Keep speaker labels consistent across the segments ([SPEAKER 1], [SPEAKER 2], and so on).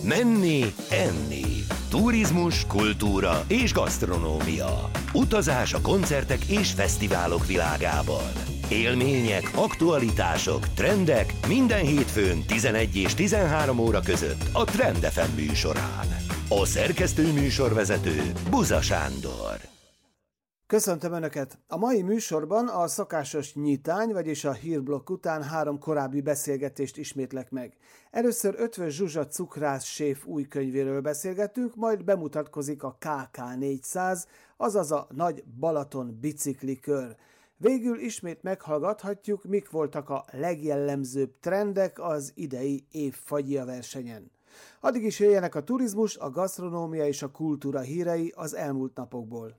[SPEAKER 1] Menni, enni. Turizmus, kultúra és gasztronómia. Utazás a koncertek és fesztiválok világában. Élmények, aktualitások, trendek minden hétfőn 11 és 13 óra között a Trend FM műsorán. A szerkesztő műsorvezető Buza Sándor.
[SPEAKER 2] Köszöntöm Önöket! A mai műsorban a szokásos nyitány, vagyis a hírblokk után 3 korábbi beszélgetést ismétlek meg. Először Ötvös Zsuzsa cukrász séf új könyvéről beszélgetünk, majd bemutatkozik a KK400, azaz a Nagy Balaton biciklikör. Végül ismét meghallgathatjuk, mik voltak a legjellemzőbb trendek az idei év fagyja versenyen. Addig is jöjjenek a turizmus, a gasztronómia és a kultúra hírei az elmúlt napokból.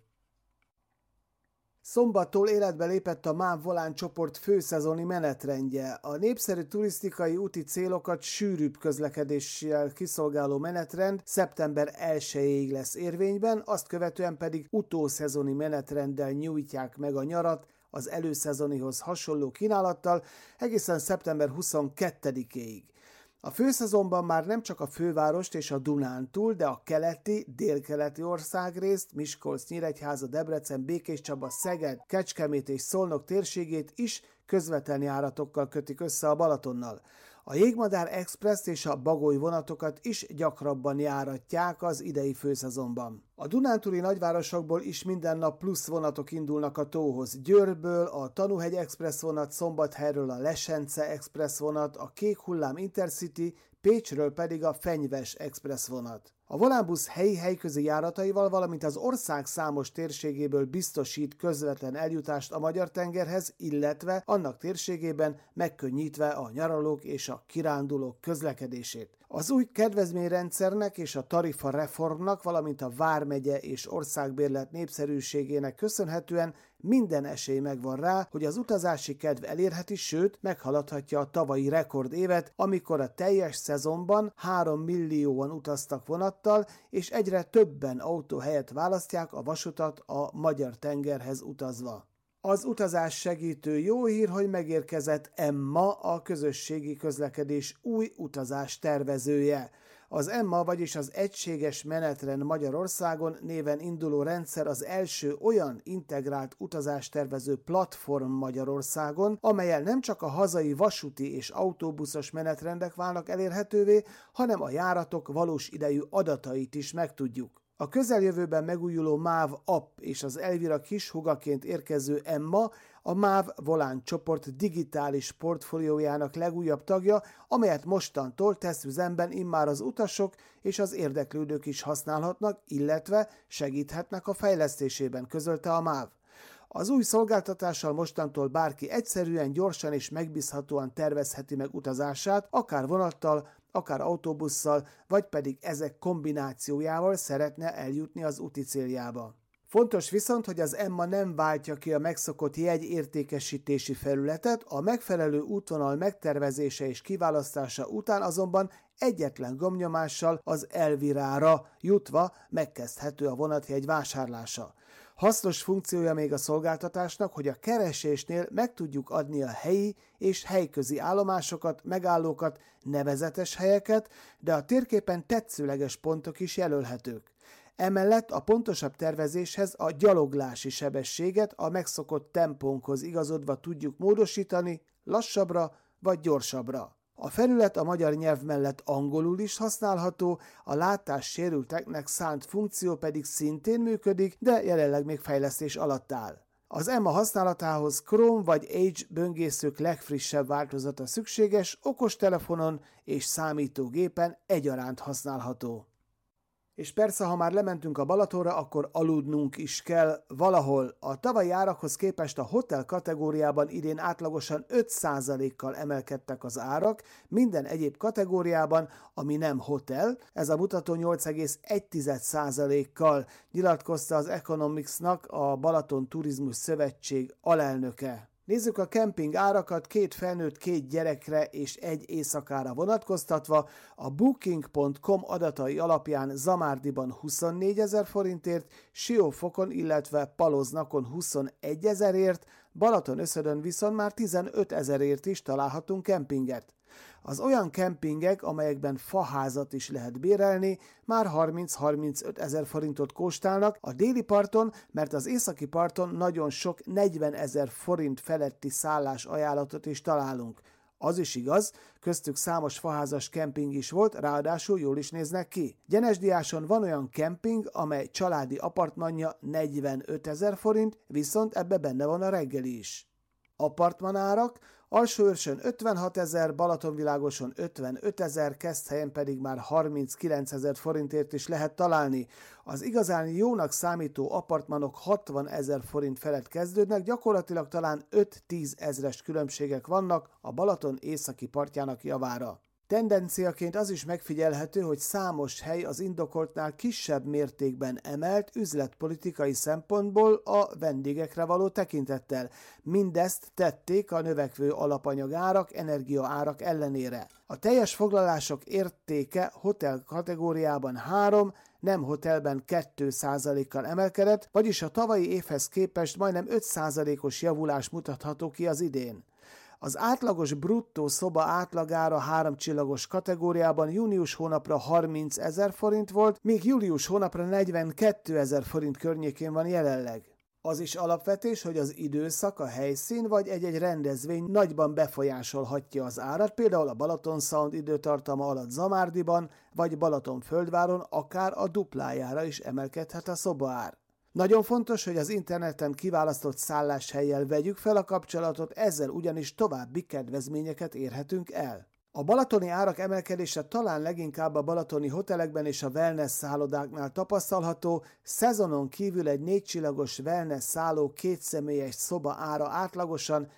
[SPEAKER 2] Szombattól életbe lépett a MÁV Volán csoport főszezoni menetrendje. A népszerű turisztikai úti célokat sűrűbb közlekedéssel kiszolgáló menetrend szeptember 1-ig lesz érvényben, azt követően pedig utószezoni menetrenddel nyújtják meg a nyarat az előszezonihoz hasonló kínálattal egészen szeptember 22-ig. A főszezonban már nem csak a fővárost és a Dunántúl, de a keleti, délkeleti országrészt, Miskolc, Nyíregyháza, Debrecen, Békéscsaba, Szeged, Kecskemét és Szolnok térségét is közvetlen járatokkal kötik össze a Balatonnal. A Jégmadár Express és a Bagoly vonatokat is gyakrabban járatják az idei főszezonban. A dunántúli nagyvárosokból is minden nap plusz vonatok indulnak a tóhoz. Győrből a Tanúhegy Express vonat, Szombathelyről a Lesence Express vonat, a Kék Hullám Intercity, Pécsről pedig a Fenyves Express vonat. A Volánbusz helyi-helyközi járataival, valamint az ország számos térségéből biztosít közvetlen eljutást a Magyar-tengerhez, illetve annak térségében megkönnyítve a nyaralók és a kirándulók közlekedését. Az új kedvezményrendszernek és a tarifa reformnak, valamint a vármegye és országbérlet népszerűségének köszönhetően minden esély megvan rá, hogy az utazási kedv elérheti, sőt meghaladhatja a tavalyi rekordévet, amikor a teljes szezonban 3 millióan utaztak vonattal, és egyre többen autó helyett választják a vasutat a Magyar-tengerhez utazva. Az utazás segítő jó hír, hogy megérkezett Emma, a közösségi közlekedés új utazás tervezője. Az Emma, vagyis az Egységes Menetrend Magyarországon néven induló rendszer az első olyan integrált utazástervező platform Magyarországon, amellyel nem csak a hazai vasúti és autóbuszos menetrendek válnak elérhetővé, hanem a járatok valós idejű adatait is megtudjuk. A közeljövőben megújuló MÁV app és az Elvira kishugaként érkező Emma a MÁV Volán csoport digitális portfóliójának legújabb tagja, amelyet mostantól tesz üzemben immár az utasok és az érdeklődők is használhatnak, illetve segíthetnek a fejlesztésében, közölte a MÁV. Az új szolgáltatással mostantól bárki egyszerűen, gyorsan és megbízhatóan tervezheti meg utazását, akár vonattal, akár autóbusszal, vagy pedig ezek kombinációjával szeretne eljutni az úti céljába. Fontos viszont, hogy az Emma nem váltja ki a megszokott jegyértékesítési felületet, a megfelelő útvonal megtervezése és kiválasztása után azonban egyetlen gombnyomással az Elvirára jutva megkezdhető a vonatjegy vásárlása. Hasznos funkciója még a szolgáltatásnak, hogy a keresésnél meg tudjuk adni a helyi és helyközi állomásokat, megállókat, nevezetes helyeket, de a térképen tetszőleges pontok is jelölhetők. Emellett a pontosabb tervezéshez a gyaloglási sebességet a megszokott tempónkhoz igazodva tudjuk módosítani, lassabbra vagy gyorsabbra. A felület a magyar nyelv mellett angolul is használható, a látássérülteknek szánt funkció pedig szintén működik, de jelenleg még fejlesztés alatt áll. Az Emma használatához Chrome vagy Edge böngészők legfrissebb változata szükséges, okostelefonon és számítógépen egyaránt használható. És persze, ha már lementünk a Balatonra, akkor aludnunk is kell valahol. A tavalyi árakhoz képest a hotel kategóriában idén átlagosan 5%-kal emelkedtek az árak, minden egyéb kategóriában, ami nem hotel, ez a mutató 8,1%-kal, nyilatkozta az Economicsnak a Balaton Turizmus Szövetség alelnöke. Nézzük a kemping árakat 2 felnőtt 2 gyerekre és 1 éjszakára vonatkoztatva. A Booking.com adatai alapján Zamárdiban 24 000 forintért, Siófokon, illetve Paloznakon 21 000-ért, Balatonöszödön viszont már 15 000-ért is találhatunk kempinget. Az olyan kempingek, amelyekben faházat is lehet bérelni, már 30-35 ezer forintot kóstálnak a déli parton, mert az északi parton nagyon sok 40 ezer forint feletti szállás ajánlatot is találunk. Az is igaz, köztük számos faházas kemping is volt, ráadásul jól is néznek ki. Gyenesdiáson van olyan kemping, amely családi apartmanja 45 ezer forint, viszont ebbe benne van a reggeli is. Apartmanárak: Alsóőrsön 56 ezer, Balatonvilágoson 55 ezer, Keszthelyen pedig már 39 ezer forintért is lehet találni. Az igazán jónak számító apartmanok 60 ezer forint felett kezdődnek, gyakorlatilag talán 5-10 ezres különbségek vannak a Balaton északi partjának javára. Tendenciaként az is megfigyelhető, hogy számos hely az indokoltnál kisebb mértékben emelt üzletpolitikai szempontból a vendégekre való tekintettel. Mindezt tették a növekvő alapanyagárak, energiaárak ellenére. A teljes foglalások értéke hotel kategóriában 3, nem hotelben 2%-kal emelkedett, vagyis a tavalyi évhez képest majdnem 5%-os javulás mutatható ki az idén. Az átlagos bruttó szoba átlagára 3 csillagos kategóriában június hónapra 30 ezer forint volt, míg július hónapra 42 ezer forint környékén van jelenleg. Az is alapvetés, hogy az időszak, a helyszín vagy egy-egy rendezvény nagyban befolyásolhatja az árat, például a Balaton Sound időtartama alatt Zamárdiban vagy Balatonföldváron akár a duplájára is emelkedhet a szobaár. Nagyon fontos, hogy az interneten kiválasztott szálláshellyel vegyük fel a kapcsolatot, ezzel ugyanis további kedvezményeket érhetünk el. A balatoni árak emelkedése talán leginkább a balatoni hotelekben és a wellness szállodáknál tapasztalható, szezonon kívül egy 4 csillagos wellness szálló 2 személyes szoba ára átlagosan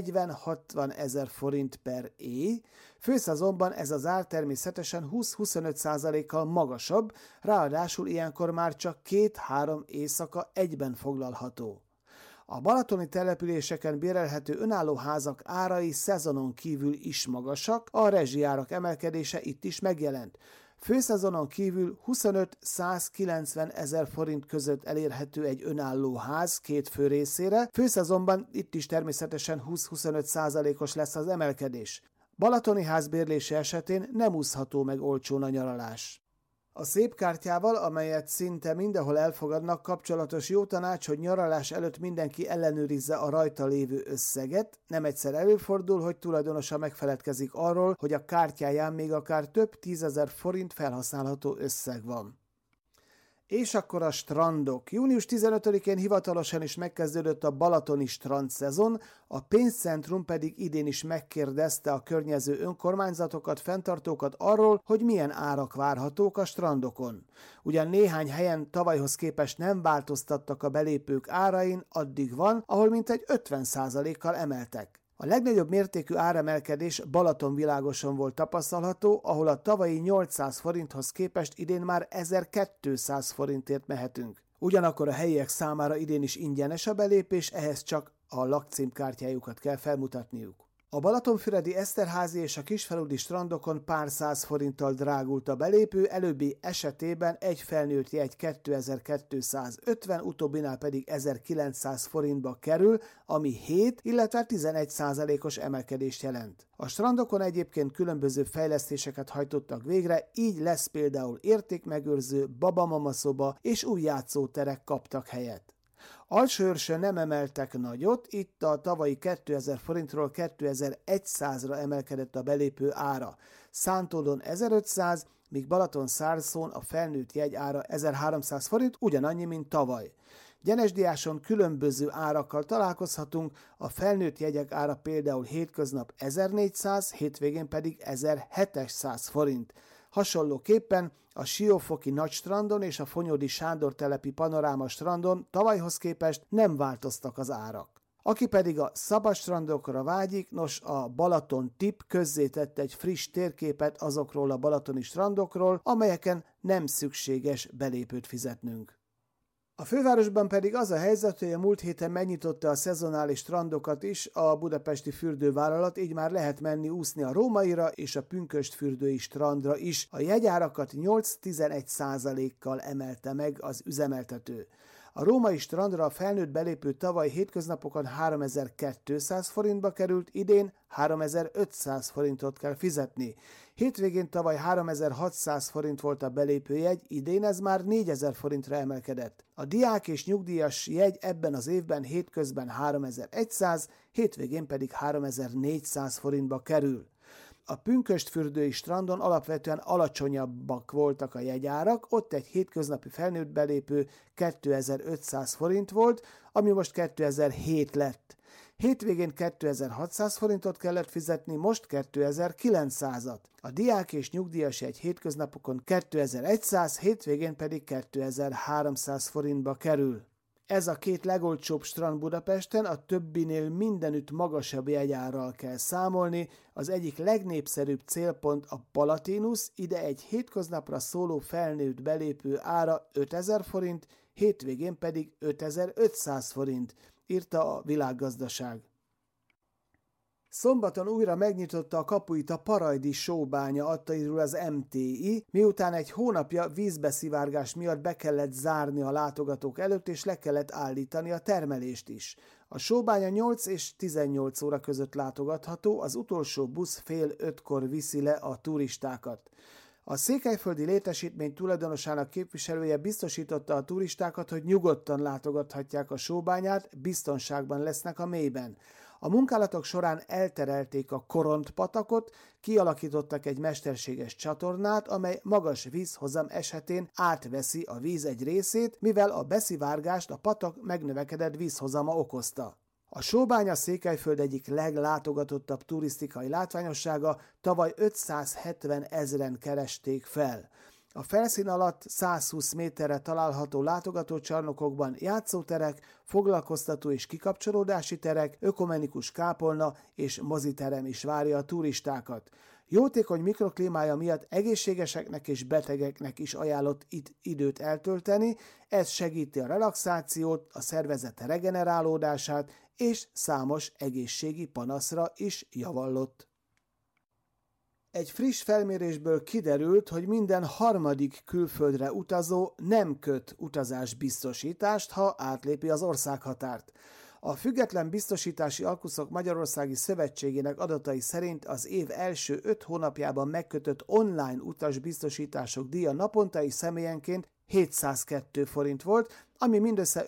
[SPEAKER 2] 40-60 ezer forint per éj, főszezonban ez az ár természetesen 20-25%-kal magasabb, ráadásul ilyenkor már csak 2-3 éjszaka egyben foglalható. A balatoni településeken bérelhető önálló házak árai szezonon kívül is magasak, a rezsijárak emelkedése itt is megjelent. Főszezonon kívül 25-190 ezer forint között elérhető egy önálló ház 2 fő részére, főszezonban itt is természetesen 20-25%-os lesz az emelkedés. Balatoni házbérlése esetén nem úszható meg olcsón a nyaralás. A szép kártyával, amelyet szinte mindenhol elfogadnak, kapcsolatos jó tanács, hogy nyaralás előtt mindenki ellenőrizze a rajta lévő összeget. Nem egyszer előfordul, hogy tulajdonosa megfeledkezik arról, hogy a kártyáján még akár több 10 000 forint felhasználható összeg van. És akkor a strandok. Június 15-én hivatalosan is megkezdődött a balatoni strandszezon, a pénzcentrum pedig idén is megkérdezte a környező önkormányzatokat, fenntartókat arról, hogy milyen árak várhatók a strandokon. Ugyan néhány helyen tavalyhoz képest nem változtattak a belépők árain, addig van, ahol mintegy 50%-kal emeltek. A legnagyobb mértékű áremelkedés Balatonvilágoson volt tapasztalható, ahol a tavalyi 800 forinthoz képest idén már 1200 forintért mehetünk. Ugyanakkor a helyiek számára idén is ingyenes a belépés, ehhez csak a lakcímkártyájukat kell felmutatniuk. A balatonfüredi Eszterházi és a kisfaludi strandokon pár száz forinttal drágult a belépő, előbbi esetében egy felnőtt jegy 2250, utóbbinál pedig 1900 forintba kerül, ami 7, illetve 11%-os emelkedést jelent. A strandokon egyébként különböző fejlesztéseket hajtottak végre, így lesz például értékmegőrző, babamama szoba és új játszóterek kaptak helyet. Alsóőrsön nem emeltek nagyot, itt a tavalyi 2000 forintról 2100-ra emelkedett a belépő ára. Szántódon 1500, míg Balatonszárszón a felnőtt jegy ára 1300 forint, ugyanannyi, mint tavaly. Gyenesdiáson különböző árakkal találkozhatunk, a felnőtt jegyek ára például hétköznap 1400, hétvégén pedig 1700 forint. Hasonlóképpen a Siófoki Nagystrandon és a Fonyódi Sándor telepi Panoráma strandon tavalyhoz képest nem változtak az árak. Aki pedig a szabad strandokra vágyik, nos, a Balaton Tip közzétett egy friss térképet azokról a balatoni strandokról, amelyeken nem szükséges belépőt fizetnünk. A fővárosban pedig az a helyzet, hogy a múlt héten megnyitotta a szezonális strandokat is a budapesti fürdővállalat, így már lehet menni úszni a Rómaira és a Pünkösdfürdői strandra is. A jegyárakat 8-11%-kal emelte meg az üzemeltető. A római strandra a felnőtt belépő tavaly hétköznapokon 3200 forintba került, idén 3500 forintot kell fizetni. Hétvégén tavaly 3600 forint volt a belépőjegy, idén ez már 4000 forintra emelkedett. A diák és nyugdíjas jegy ebben az évben hétközben 3100, hétvégén pedig 3400 forintba kerül. A pünkösdfürdői strandon alapvetően alacsonyabbak voltak a jegyárak, ott egy hétköznapi felnőtt belépő 2500 forint volt, ami most 2007 lett. Hétvégén 2600 forintot kellett fizetni, most 2900-at. A diák és nyugdíjas jegy hétköznapokon 2100, hétvégén pedig 2300 forintba kerül. Ez a két legolcsóbb strand Budapesten, a többinél mindenütt magasabb jegyárral kell számolni. Az egyik legnépszerűbb célpont a Palatinus, ide egy hétköznapra szóló felnőtt belépő ára 5000 forint, hétvégén pedig 5500 forint, írta a Világgazdaság. Szombaton újra megnyitotta a kapuit a Parajdi sóbánya, adta írul az MTI, miután egy hónapja vízbeszivárgás miatt be kellett zárni a látogatók előtt, és le kellett állítani a termelést is. A sóbánya 8 és 18 óra között látogatható, az utolsó busz fél 5-kor viszi le a turistákat. A székelyföldi létesítmény tulajdonosának képviselője biztosította a turistákat, hogy nyugodtan látogathatják a sóbányát, biztonságban lesznek a mélyben. A munkálatok során elterelték a Korontpatakot, kialakítottak egy mesterséges csatornát, amely magas vízhozam esetén átveszi a víz egy részét, mivel a beszivárgást a patak megnövekedett vízhozama okozta. A sóbánya Székelyföld egyik leglátogatottabb turisztikai látványossága, tavaly 570 000-en keresték fel. A felszín alatt 120 méterre található látogatócsarnokokban játszóterek, foglalkoztató és kikapcsolódási terek, ökumenikus kápolna és moziterem is várja a turistákat. Jótékony mikroklímája miatt egészségeseknek és betegeknek is ajánlott itt időt eltölteni, ez segíti a relaxációt, a szervezet regenerálódását és számos egészségi panaszra is javallott. Egy friss felmérésből kiderült, hogy minden harmadik külföldre utazó nem köt utazásbiztosítást, ha átlépi az országhatárt. A Független Biztosítási Alkuszok Magyarországi Szövetségének adatai szerint az év első 5 hónapjában megkötött online utasbiztosítások díja napontai személyenként 702 forint volt, ami mindössze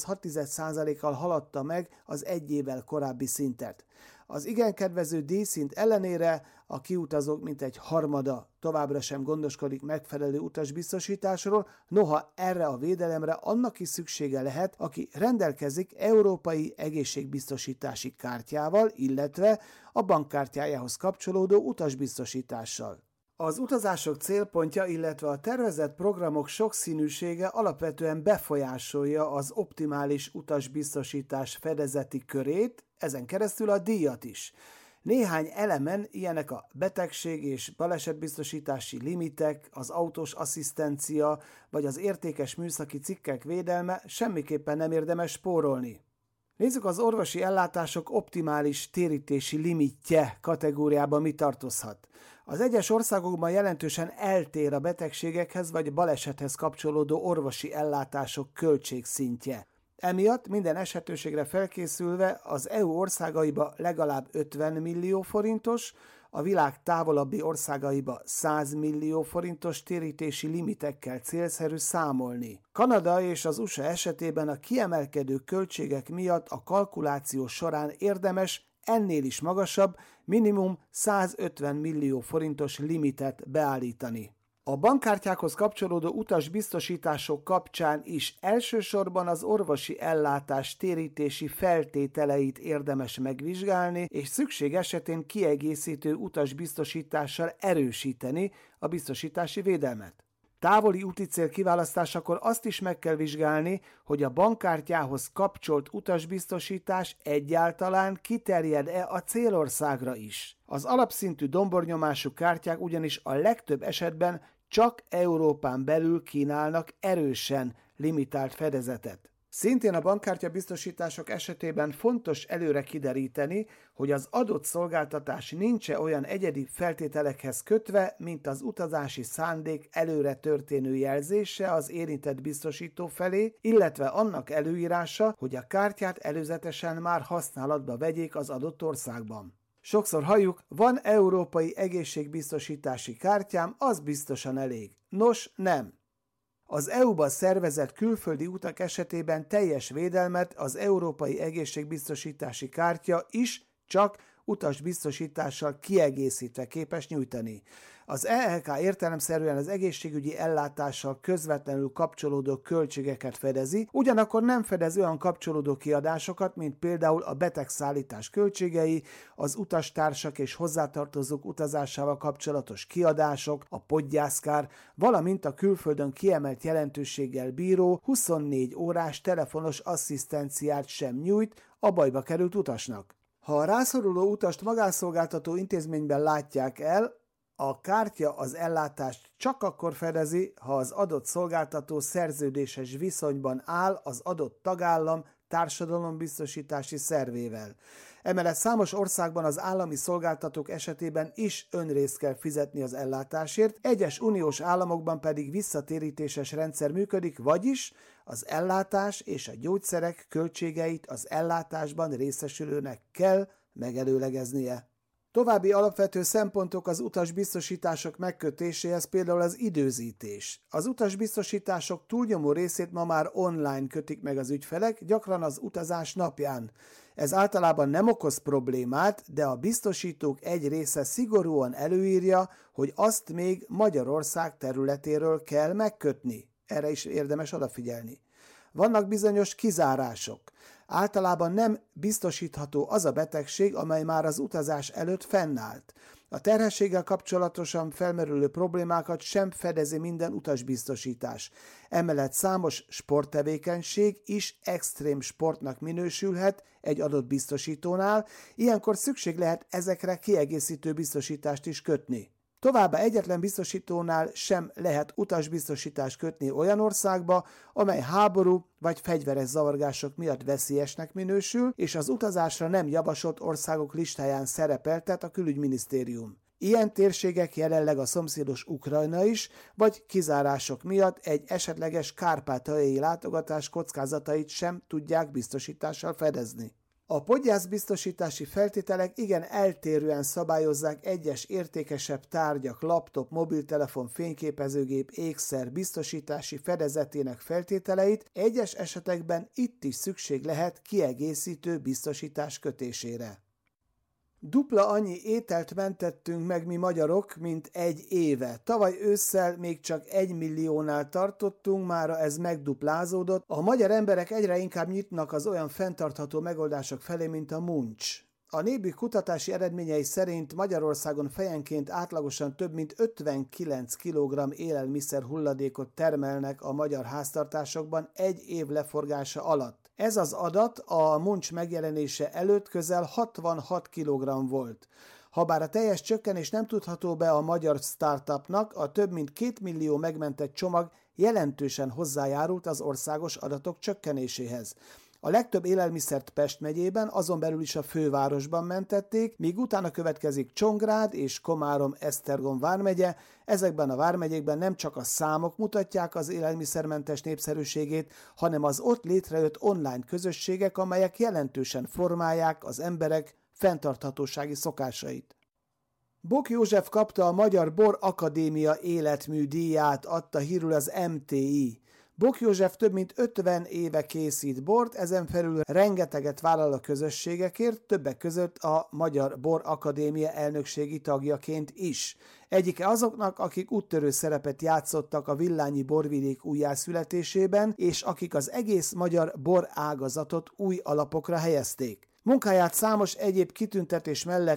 [SPEAKER 2] 5,6%-kal haladta meg az egy évvel korábbi szintet. Az igen kedvező díjszint ellenére a kiutazók mintegy harmada továbbra sem gondoskodik megfelelő utasbiztosításról, noha erre a védelemre annak is szüksége lehet, aki rendelkezik európai egészségbiztosítási kártyával, illetve a bankkártyájához kapcsolódó utasbiztosítással. Az utazások célpontja, illetve a tervezett programok sokszínűsége alapvetően befolyásolja az optimális utasbiztosítás fedezeti körét, ezen keresztül a díjat is. Néhány elemen, ilyenek a betegség és balesetbiztosítási limitek, az autós asszisztencia vagy az értékes műszaki cikkek védelme, semmiképpen nem érdemes spórolni. Nézzük az orvosi ellátások optimális térítési limitje kategóriában mi tartozhat. Az egyes országokban jelentősen eltér a betegségekhez vagy balesethez kapcsolódó orvosi ellátások költségszintje. Emiatt minden esetőségre felkészülve az EU országaiba legalább 50 millió forintos, a világ távolabbi országaiba 100 millió forintos térítési limitekkel célszerű számolni. Kanada és az USA esetében a kiemelkedő költségek miatt a kalkuláció során érdemes ennél is magasabb, minimum 150 millió forintos limitet beállítani. A bankkártyákhoz kapcsolódó utasbiztosítások kapcsán is elsősorban az orvosi ellátás térítési feltételeit érdemes megvizsgálni, és szükség esetén kiegészítő utasbiztosítással erősíteni a biztosítási védelmet. Távoli úticél kiválasztásakor azt is meg kell vizsgálni, hogy a bankkártyához kapcsolt utasbiztosítás egyáltalán kiterjed-e a célországra is. Az alapszintű dombornyomású kártyák ugyanis a legtöbb esetben csak Európán belül kínálnak erősen limitált fedezetet. Szintén a bankkártya biztosítások esetében fontos előre kideríteni, hogy az adott szolgáltatás nincs-e olyan egyedi feltételekhez kötve, mint az utazási szándék előre történő jelzése az érintett biztosító felé, illetve annak előírása, hogy a kártyát előzetesen már használatba vegyék az adott országban. Sokszor halljuk, van európai egészségbiztosítási kártyám, az biztosan elég. Nos, nem. Az EU-ban szervezett külföldi utak esetében teljes védelmet az Európai Egészségbiztosítási Kártya is csak utasbiztosítással kiegészítve képes nyújtani. Az EEK értelemszerűen az egészségügyi ellátással közvetlenül kapcsolódó költségeket fedezi, ugyanakkor nem fedez olyan kapcsolódó kiadásokat, mint például a betegszállítás költségei, az utastársak és hozzátartozók utazásával kapcsolatos kiadások, a podgyászkár, valamint a külföldön kiemelt jelentőséggel bíró 24 órás telefonos asszisztenciát sem nyújt a bajba került utasnak. Ha a rászoruló utast magánszolgáltató intézményben látják el, a kártya az ellátást csak akkor fedezi, ha az adott szolgáltató szerződéses viszonyban áll az adott tagállam társadalombiztosítási szervével. Emellett számos országban az állami szolgáltatók esetében is önrészt kell fizetni az ellátásért, egyes uniós államokban pedig visszatérítéses rendszer működik, vagyis az ellátás és a gyógyszerek költségeit az ellátásban részesülőnek kell megelőlegeznie. További alapvető szempontok az utasbiztosítások megkötéséhez például az időzítés. Az utasbiztosítások túlnyomó részét ma már online kötik meg az ügyfelek, gyakran az utazás napján. Ez általában nem okoz problémát, de a biztosítók egy része szigorúan előírja, hogy azt még Magyarország területéről kell megkötni. Erre is érdemes odafigyelni. Vannak bizonyos kizárások. Általában nem biztosítható az a betegség, amely már az utazás előtt fennállt. A terhességgel kapcsolatosan felmerülő problémákat sem fedezi minden utasbiztosítás. Emellett számos sporttevékenység is extrém sportnak minősülhet egy adott biztosítónál, ilyenkor szükség lehet ezekre kiegészítő biztosítást is kötni. Továbbá egyetlen biztosítónál sem lehet utasbiztosítást kötni olyan országba, amely háború vagy fegyveres zavargások miatt veszélyesnek minősül, és az utazásra nem javasolt országok listáján szerepeltet a külügyminisztérium. Ilyen térségek jelenleg a szomszédos Ukrajna is, vagy kizárások miatt egy esetleges kárpátaljai látogatás kockázatait sem tudják biztosítással fedezni. A podgyászbiztosítási feltételek igen eltérően szabályozzák egyes értékesebb tárgyak, laptop, mobiltelefon, fényképezőgép, ékszer biztosítási fedezetének feltételeit, egyes esetekben itt is szükség lehet kiegészítő biztosítás kötésére. Dupla annyi ételt mentettünk meg mi magyarok, mint egy éve. Tavaly ősszel még csak 1 milliónál tartottunk, mára ez megduplázódott. A magyar emberek egyre inkább nyitnak az olyan fenntartható megoldások felé, mint a muncs. A NÉBÜ kutatási eredményei szerint Magyarországon fejenként átlagosan több mint 59 kg élelmiszer hulladékot termelnek a magyar háztartásokban egy év leforgása alatt. Ez az adat a muncs megjelenése előtt közel 66 kg volt. Habár a teljes csökkenés nem tudható be a magyar startupnak, a több mint 2 millió megmentett csomag jelentősen hozzájárult az országos adatok csökkenéséhez. A legtöbb élelmiszert Pest megyében, azon belül is a fővárosban mentették, míg utána következik Csongrád és Komárom-Esztergom vármegye. Ezekben a vármegyékben nem csak a számok mutatják az élelmiszermentes népszerűségét, hanem az ott létrejött online közösségek, amelyek jelentősen formálják az emberek fenntarthatósági szokásait. Bok József kapta a Magyar Bor Akadémia életmű díját, adta hírül az MTI. Bok József több mint 50 éve készít bort, ezen felül rengeteget vállal a közösségekért, többek között a Magyar Bor Akadémia elnökségi tagjaként is. Egyike azoknak, akik úttörő szerepet játszottak a villányi borvidék újjászületésében, és akik az egész magyar bor ágazatot új alapokra helyezték. Munkáját számos egyéb kitüntetés mellett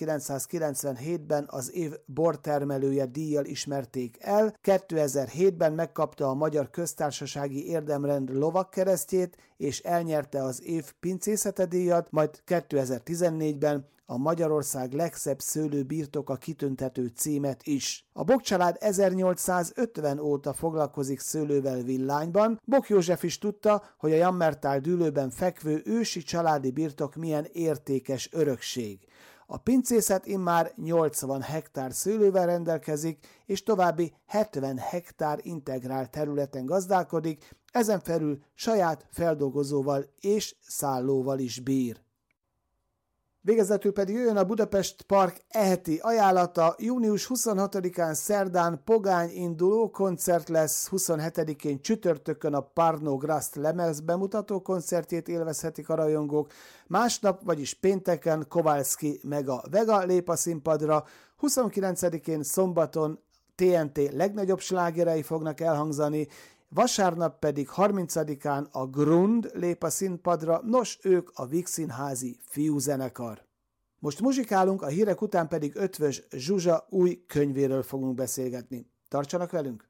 [SPEAKER 2] 1997-ben az év bortermelője díjjal ismerték el, 2007-ben megkapta a Magyar Köztársasági Érdemrend lovagkeresztjét, és elnyerte az év pincészete díjat, majd 2014-ben a Magyarország legszebb szőlőbirtoka kitüntető címet is. A Bock család 1850 óta foglalkozik szőlővel Villányban. Bock József is tudta, hogy a Jammertal dűlőben fekvő ősi családi birtok milyen értékes örökség. A pincészet immár 80 hektár szőlővel rendelkezik, és további 70 hektár integrált területen gazdálkodik, ezen felül saját feldolgozóval és szállóval is bír. Végezetül pedig jöjjön a Budapest Park eheti ajánlata. Június 26-án szerdán pogány induló koncert lesz, 27-én csütörtökön a Parno Grast lemez bemutató koncertjét élvezhetik a rajongók, másnap, vagyis pénteken Kowalski meg a Vega lép a színpadra, 29-én szombaton TNT legnagyobb slágerei fognak elhangzani, vasárnap pedig 30-án a Grund lép a színpadra, nos, ők a Víg Színházi fiúzenekar. Most muzsikálunk, a hírek után pedig Ötvös Zsuzsa új könyvéről fogunk beszélgetni. Tartsanak velünk!